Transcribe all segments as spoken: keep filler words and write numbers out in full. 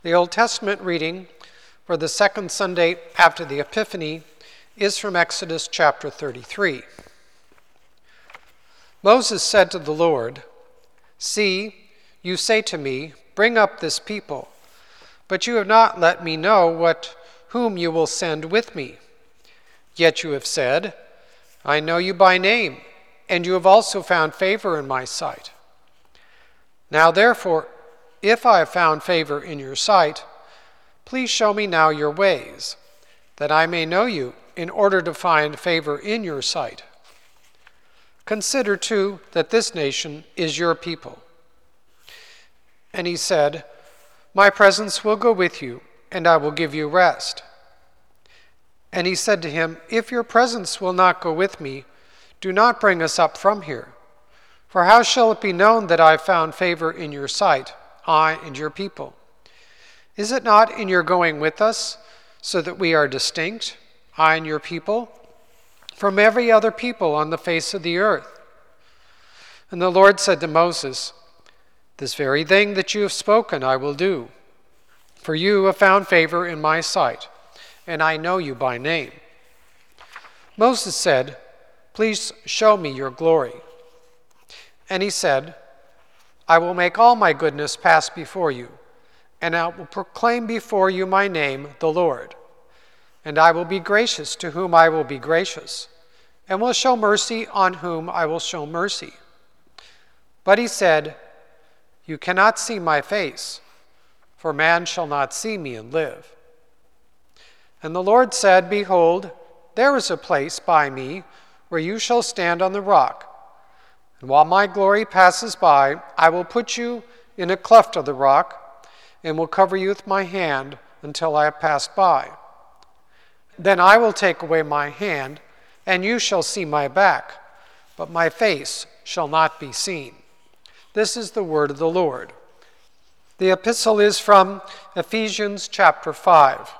The Old Testament reading for the second Sunday after the Epiphany is from Exodus chapter thirty-three. Moses said to the Lord, "See, you say to me, 'Bring up this people,' but you have not let me know what whom you will send with me. Yet you have said, 'I know you by name, and you have also found favor in my sight.' Now therefore, if I have found favor in your sight, please show me now your ways, that I may know you in order to find favor in your sight. Consider, too, that this nation is your people." And he said, "My presence will go with you, and I will give you rest." And he said to him, "If your presence will not go with me, do not bring us up from here. For how shall it be known that I have found favor in your sight, I and your people? Is it not in your going with us, so that we are distinct, I and your people, from every other people on the face of the earth?" And the Lord said to Moses, "This very thing that you have spoken I will do, for you have found favor in my sight, and I know you by name." Moses said, "Please show me your glory." And he said, "I will make all my goodness pass before you, and I will proclaim before you my name, the Lord. And I will be gracious to whom I will be gracious, and will show mercy on whom I will show mercy." But he said, "You cannot see my face, for man shall not see me and live." And the Lord said, "Behold, there is a place by me where you shall stand on the rock. And while my glory passes by, I will put you in a cleft of the rock, and will cover you with my hand until I have passed by. Then I will take away my hand, and you shall see my back, but my face shall not be seen." This is the word of the Lord. The epistle is from Ephesians chapter five.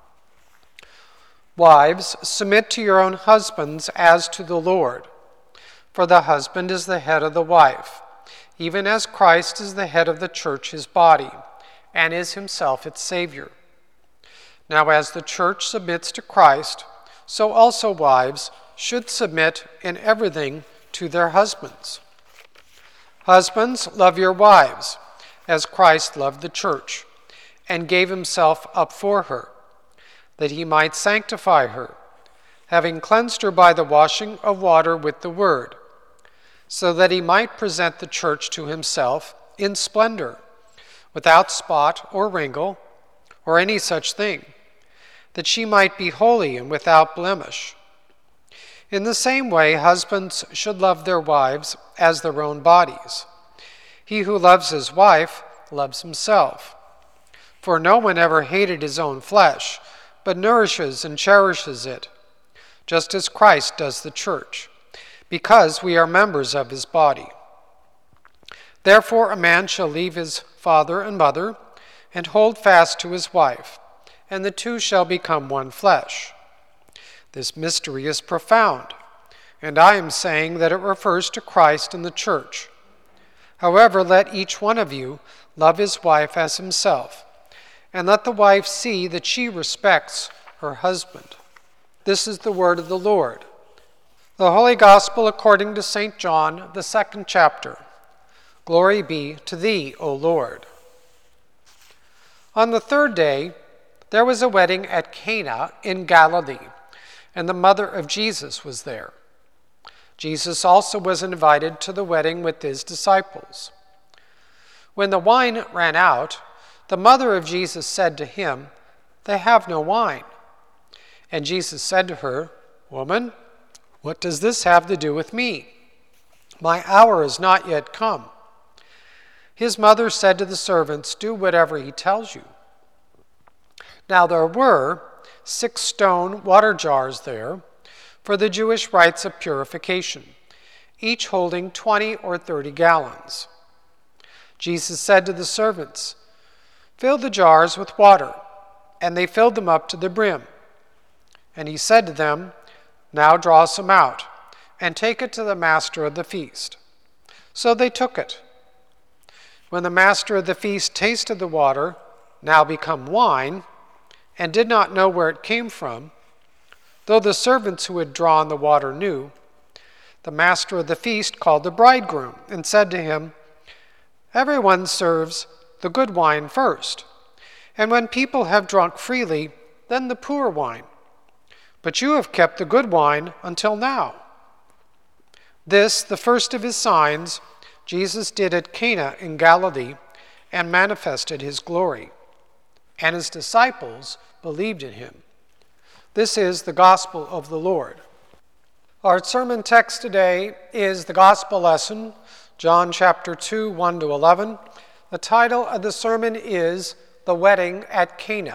"Wives, submit to your own husbands as to the Lord. For the husband is the head of the wife, even as Christ is the head of the church, his body, and is himself its Savior. Now as the church submits to Christ, so also wives should submit in everything to their husbands. Husbands, love your wives, as Christ loved the church, and gave himself up for her, that he might sanctify her, having cleansed her by the washing of water with the word, so that he might present the church to himself in splendor, without spot or wrinkle, or any such thing, that she might be holy and without blemish. In the same way, husbands should love their wives as their own bodies. He who loves his wife loves himself. For no one ever hated his own flesh, but nourishes and cherishes it, just as Christ does the church, because we are members of his body. Therefore a man shall leave his father and mother, and hold fast to his wife, and the two shall become one flesh. This mystery is profound, and I am saying that it refers to Christ and the church. However, let each one of you love his wife as himself, and let the wife see that she respects her husband." This is the word of the Lord. The Holy Gospel according to Saint John, the second chapter. Glory be to thee, O Lord. On the third day, there was a wedding at Cana in Galilee, and the mother of Jesus was there. Jesus also was invited to the wedding with his disciples. When the wine ran out, the mother of Jesus said to him, "They have no wine." And Jesus said to her, "Woman, what does this have to do with me? My hour is not yet come." His mother said to the servants, "Do whatever he tells you." Now there were six stone water jars there for the Jewish rites of purification, each holding twenty or thirty gallons. Jesus said to the servants, "Fill the jars with water," and they filled them up to the brim. And he said to them, "Now draw some out, and take it to the master of the feast." So they took it. When the master of the feast tasted the water, now become wine, and did not know where it came from, though the servants who had drawn the water knew, the master of the feast called the bridegroom and said to him, "Everyone serves the good wine first, and when people have drunk freely, then the poor wine. But you have kept the good wine until now." This, the first of his signs, Jesus did at Cana in Galilee and manifested his glory, and his disciples believed in him. This is the gospel of the Lord. Our sermon text today is the gospel lesson, John chapter two, one to eleven. The title of the sermon is The Wedding at Cana.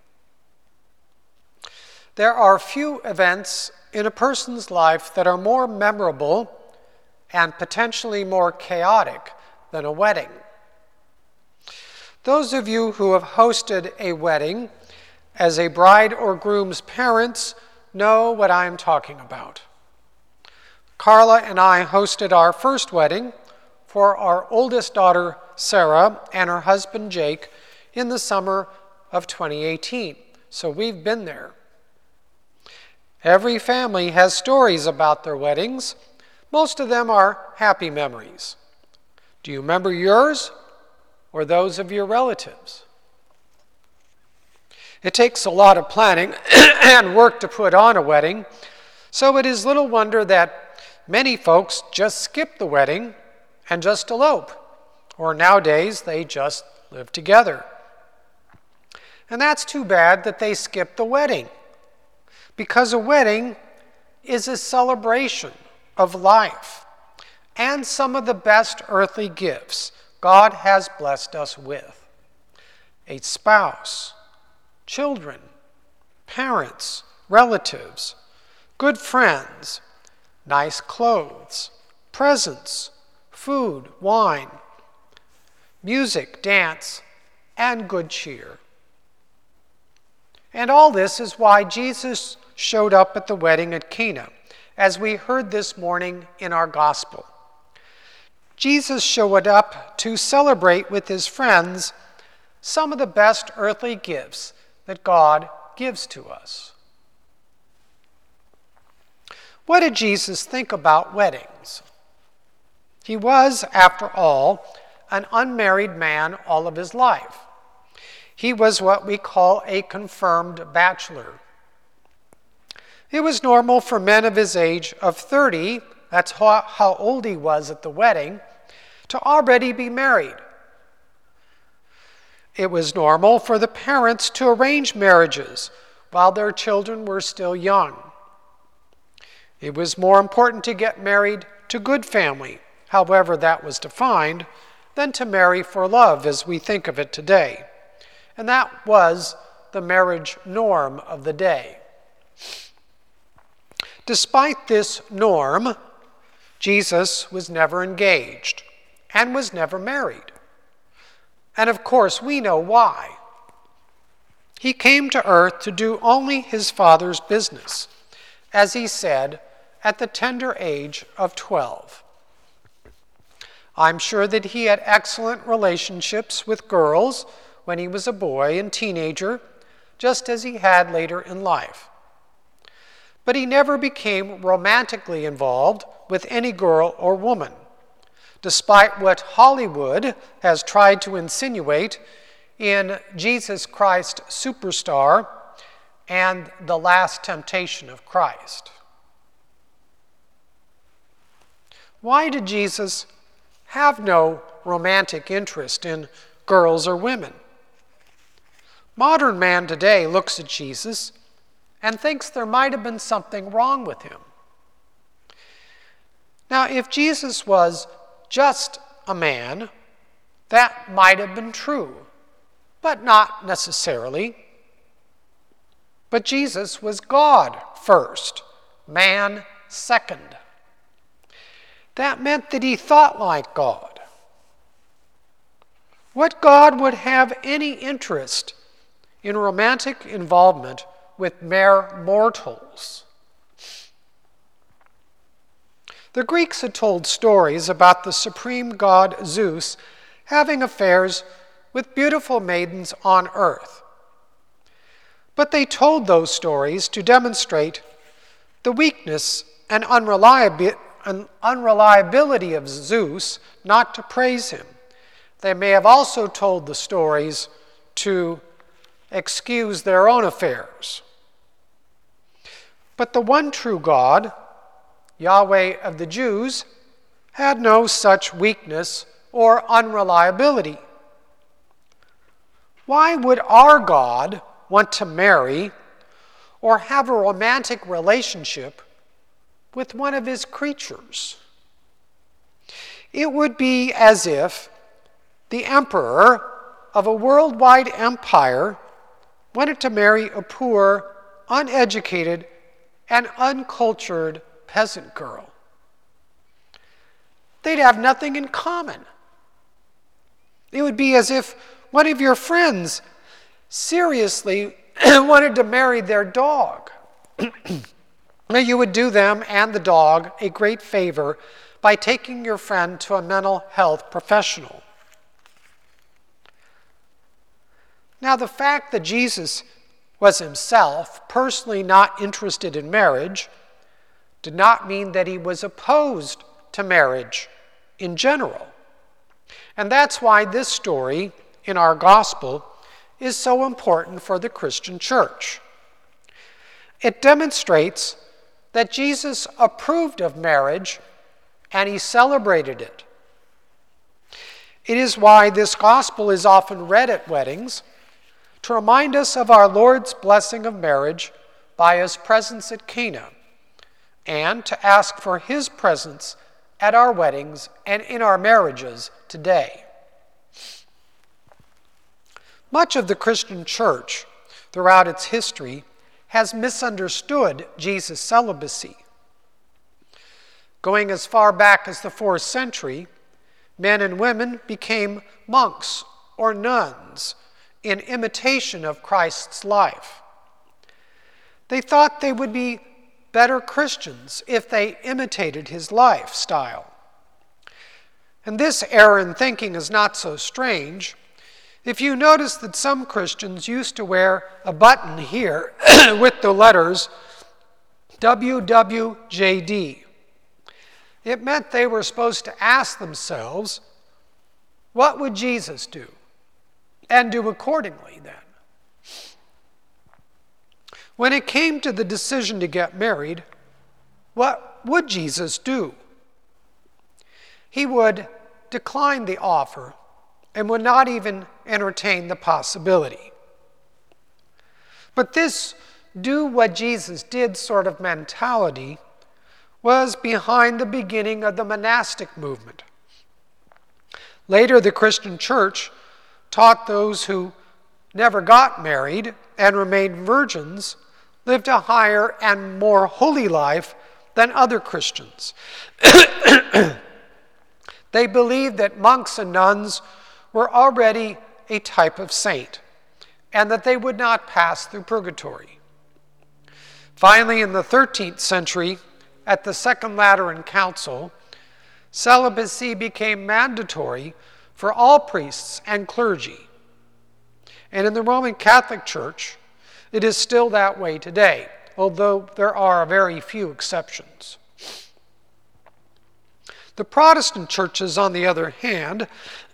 There are few events in a person's life that are more memorable and potentially more chaotic than a wedding. Those of you who have hosted a wedding as a bride or groom's parents know what I'm talking about. Carla and I hosted our first wedding for our oldest daughter, Sarah, and her husband, Jake, in the summer of twenty eighteen. So we've been there. Every family has stories about their weddings. Most of them are happy memories. Do you remember yours or those of your relatives? It takes a lot of planning and work to put on a wedding, so it is little wonder that many folks just skip the wedding and just elope, or nowadays they just live together. And that's too bad that they skip the wedding, because a wedding is a celebration of life and some of the best earthly gifts God has blessed us with: a spouse, children, parents, relatives, good friends, nice clothes, presents, food, wine, music, dance, and good cheer. And all this is why Jesus showed up at the wedding at Cana, as we heard this morning in our gospel. Jesus showed up to celebrate with his friends some of the best earthly gifts that God gives to us. What did Jesus think about weddings? He was, after all, an unmarried man all of his life. He was what we call a confirmed bachelor. It was normal for men of his age of thirty, that's how, how old he was at the wedding, to already be married. It was normal for the parents to arrange marriages while their children were still young. It was more important to get married to good family, however that was defined, than to marry for love as we think of it today. And that was the marriage norm of the day. Despite this norm, Jesus was never engaged and was never married. And of course, we know why. He came to earth to do only his Father's business, as he said at the tender age of twelve. I'm sure that he had excellent relationships with girls when he was a boy and teenager, just as he had later in life. But he never became romantically involved with any girl or woman, despite what Hollywood has tried to insinuate in Jesus Christ Superstar and The Last Temptation of Christ. Why did Jesus have no romantic interest in girls or women? Modern man today looks at Jesus and thinks there might have been something wrong with him. Now, if Jesus was just a man, that might have been true, but not necessarily. But Jesus was God first, man second. That meant that he thought like God. What God would have any interest in romantic involvement with mere mortals? The Greeks had told stories about the supreme god Zeus having affairs with beautiful maidens on earth. But they told those stories to demonstrate the weakness and unreliabi- un- unreliability of Zeus, not to praise him. They may have also told the stories to excuse their own affairs. But the one true God, Yahweh of the Jews, had no such weakness or unreliability. Why would our God want to marry or have a romantic relationship with one of his creatures? It would be as if the emperor of a worldwide empire wanted to marry a poor, uneducated, and uncultured peasant girl. They'd have nothing in common. It would be as if one of your friends seriously wanted to marry their dog. You would do them and the dog a great favor by taking your friend to a mental health professional. Now, the fact that Jesus was himself personally not interested in marriage did not mean that he was opposed to marriage in general. And that's why this story in our gospel is so important for the Christian church. It demonstrates that Jesus approved of marriage and he celebrated it. It is why this gospel is often read at weddings, to remind us of our Lord's blessing of marriage by his presence at Cana, and to ask for his presence at our weddings and in our marriages today. Much of the Christian church throughout its history has misunderstood Jesus' celibacy. Going as far back as the fourth century, men and women became monks or nuns in imitation of Christ's life. They thought they would be better Christians if they imitated his lifestyle. And this error in thinking is not so strange if you notice that some Christians used to wear a button here with the letters W W J D. It meant they were supposed to ask themselves, what would Jesus do? And do accordingly then. When it came to the decision to get married, what would Jesus do? He would decline the offer and would not even entertain the possibility. But this do what Jesus did sort of mentality was behind the beginning of the monastic movement. Later, the Christian church taught those who never got married and remained virgins lived a higher and more holy life than other Christians. They believed that monks and nuns were already a type of saint and that they would not pass through purgatory. Finally, in the thirteenth century, at the Second Lateran Council, celibacy became mandatory for all priests and clergy. And in the Roman Catholic Church, it is still that way today, although there are very few exceptions. The Protestant churches, on the other hand,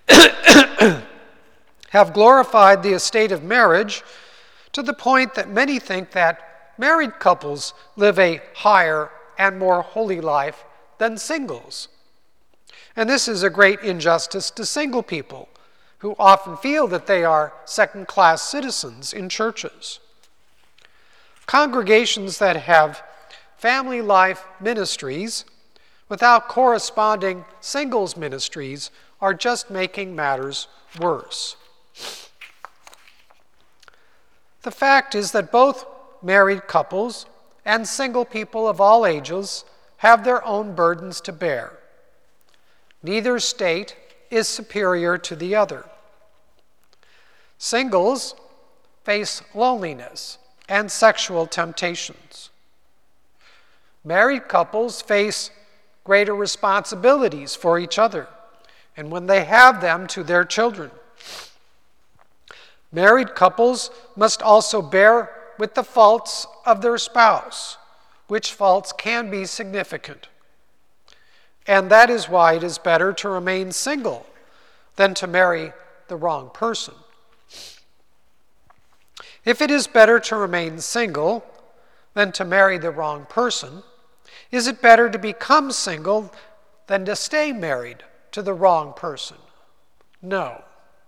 have glorified the estate of marriage to the point that many think that married couples live a higher and more holy life than singles. And this is a great injustice to single people, who often feel that they are second-class citizens in churches. Congregations that have family life ministries without corresponding singles ministries are just making matters worse. The fact is that both married couples and single people of all ages have their own burdens to bear. Neither state is superior to the other. Singles face loneliness and sexual temptations. Married couples face greater responsibilities for each other, and when they have them, to their children. Married couples must also bear with the faults of their spouse, which faults can be significant. And that is why it is better to remain single than to marry the wrong person. If it is better to remain single than to marry the wrong person, is it better to become single than to stay married to the wrong person? No.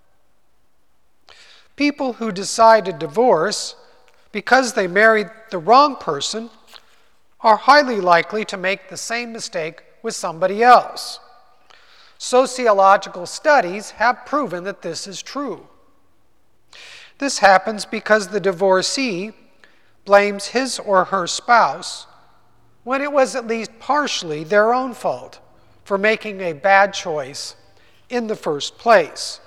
People who decide to divorce because they married the wrong person are highly likely to make the same mistake with somebody else. Sociological studies have proven that this is true. This happens because the divorcee blames his or her spouse when it was at least partially their own fault for making a bad choice in the first place.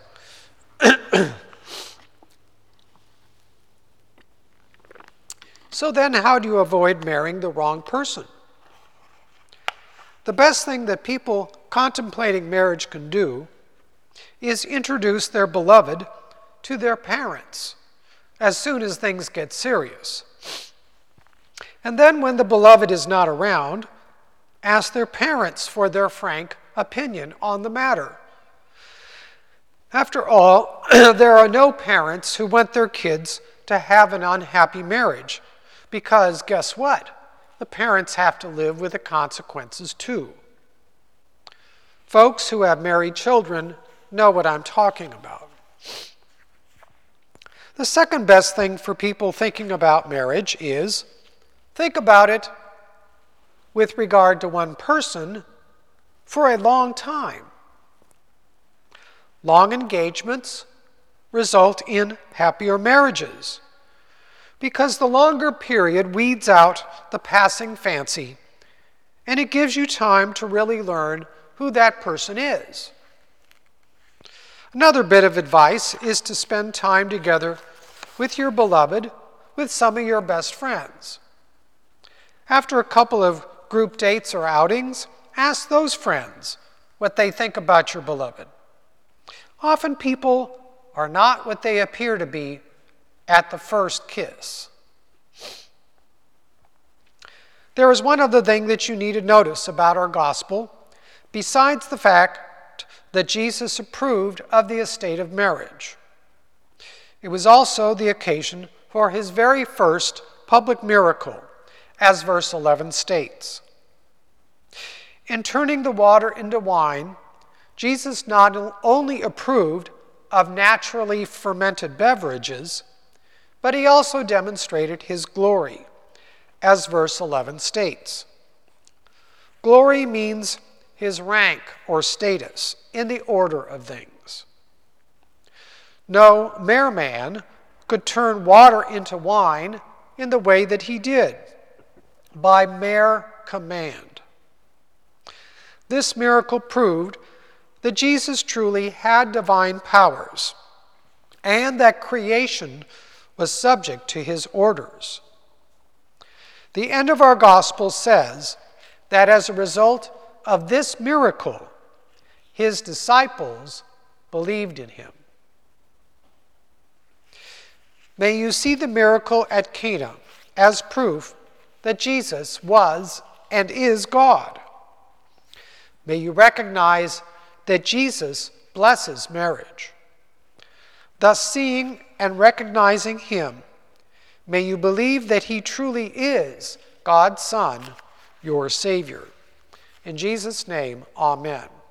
So then, how do you avoid marrying the wrong person? The best thing that people contemplating marriage can do is introduce their beloved to their parents as soon as things get serious. And then when the beloved is not around, ask their parents for their frank opinion on the matter. After all, there are no parents who want their kids to have an unhappy marriage, because guess what? The parents have to live with the consequences too. Folks who have married children know what I'm talking about. The second best thing for people thinking about marriage is think about it with regard to one person for a long time. Long engagements result in happier marriages because the longer period weeds out the passing fancy and it gives you time to really learn who that person is. Another bit of advice is to spend time together with your beloved, with some of your best friends. After a couple of group dates or outings, ask those friends what they think about your beloved. Often people are not what they appear to be at the first kiss. There is one other thing that you need to notice about our gospel, besides the fact that Jesus approved of the estate of marriage. It was also the occasion for his very first public miracle, as verse eleven states. In turning the water into wine, Jesus not only approved of naturally fermented beverages, but he also demonstrated his glory, as verse eleven states. Glory means his rank or status in the order of things. No mere man could turn water into wine in the way that he did, by mere command. This miracle proved that Jesus truly had divine powers and that creation was subject to his orders. The end of our gospel says that as a result of this miracle, his disciples believed in him. May you see the miracle at Cana as proof that Jesus was and is God. May you recognize that Jesus blesses marriage. Thus, seeing and recognizing him, may you believe that he truly is God's Son, your Savior. In Jesus' name, amen.